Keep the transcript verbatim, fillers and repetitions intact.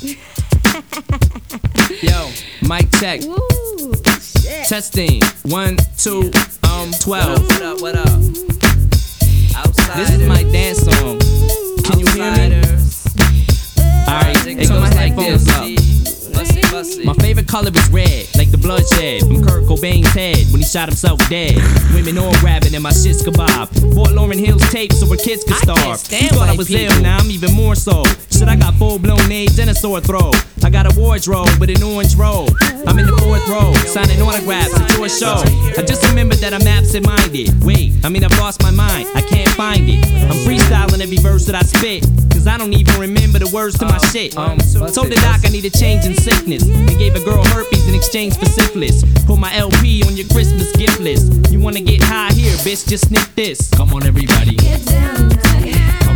Yo, mic check. Woo, shit. Testing. One, two, um, twelve. What up, what up? Outsiders. This is my dance song. Can you hear me? Alright, it goes like this. Bussy, bussy. My favorite color is red, like the bloodshed from Kurt Cobain's head when he shot himself dead. Women all grabbing and my shit's kebab. Bought Lauryn Hill's tape so her kids could I starve. can't stand You thought I white was people. ill, now I'm even more so. Shit, I got full-blown AIDS and a sore throat. I got a wardrobe with an orange robe. I'm in the fourth row, signing autographs at your show. I just remembered that I'm absent-minded. Wait, I mean I've lost my mind, I can't find it. I'm freestyling every verse that I spit, cause I don't even remember the words to my shit. Um, told the doc I need a change in sickness, and gave a girl herpes in exchange for syphilis. Put my L P on your Christmas gift list. You wanna get high here, bitch, just sniff this. Come on everybody. Get down, take it.